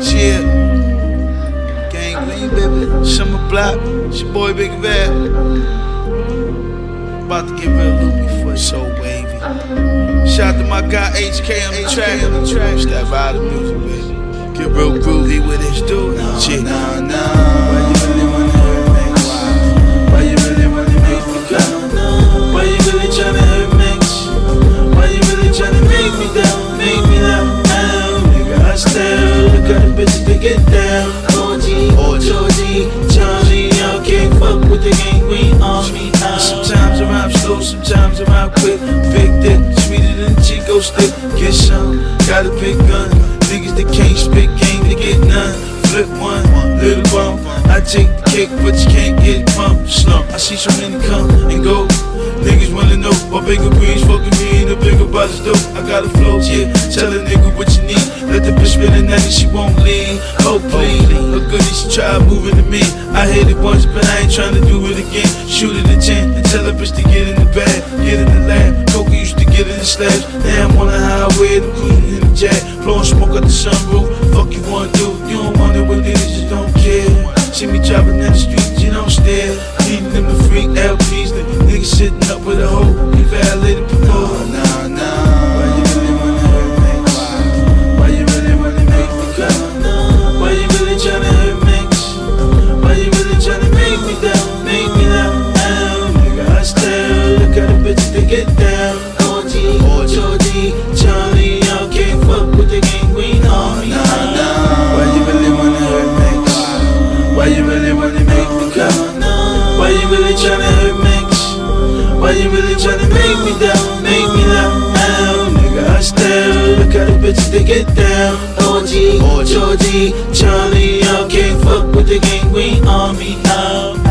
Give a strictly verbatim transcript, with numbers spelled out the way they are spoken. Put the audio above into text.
Yeah. Gang Green, baby. Summer Block. It's your boy Big Bad. About to get real loopy for you. So wavy. Shout out to my guy H K on the track. On the track. It's that ride of music, baby. Get real groovy with it. Do it. No, yeah. no, no. Why you really wanna hurt me? Why you really wanna make me cry? Why you really tryna hurt me? Why you really tryna make me down? Make me down, down. Nigga, I still look at the bitches to get down. O G, Georgie, Charlie, y'all can't fuck with the gang, we on me now. Sometimes I rhyme slow, sometimes I rhyme quick. Big dick, sweeter than Chico stick. Get some, got a big gun. Niggas that can't spit game to get none. Flip one, little bump. I take the cake, but you can't get pumped. Slump, I see so many come and go. Niggas wanna know why bigger breeze fucking me and the bigger brothers do. I got a flow, yeah. Tell a nigga what you need. Let the bitch spin a night and she won't leave. Oh please, look good as she try moving to me. I hit it once, but I ain't trying to do it again. Shoot it at ten and tell a bitch to get in the bag, get in the lab. Coca used to get in the slabs. Now I'm on the highway, the cruising in the jet, blowing smoke out the sunroof. Fuck you wanna do? You don't want it with niggas, just don't care. See me driving down the street, you don't stare. Needing them to freak L Ps, the niggas sitting up with a hoe. You violated parole. No, no. Why you really wanna hurt me? Why you really wanna make me cry? Why you really tryna hurt me? Why you really tryna make me down? Make me down, down. Nigga, I still look at the bitches to get down. O G, Georgie, Charlie, y'all can't fuck with the gang, we on me now. Why you really wanna hurt me? Why you really wanna make me cry? Why you really tryna hurt me? Why you really tryna make me down? Make me down, down. Nigga, I still look at the bitches to get down. O G, Georgie, Charlie, y'all can't fuck with the gang, we on me now.